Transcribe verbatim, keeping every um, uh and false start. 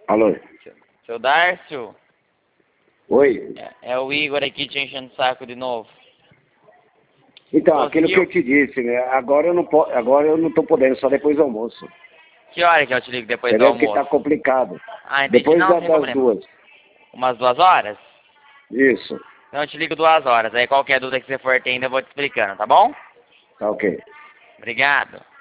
Alô? Seu Dárcio? Oi? É, é o Igor aqui te enchendo o saco de novo. Então, aquilo que Conseguiu? eu te disse, né? Agora eu não po... agora eu não tô podendo, só depois do almoço. Que hora que eu te ligo depois do Entendeu? Porque tá almoço? complicado. Ah, entendi. Depois Não, da- sem das problema. duas. Umas duas horas? Isso. Então eu te ligo duas horas. Aí qualquer dúvida que você for tendo eu vou te explicando, tá bom? Tá ok. Obrigado.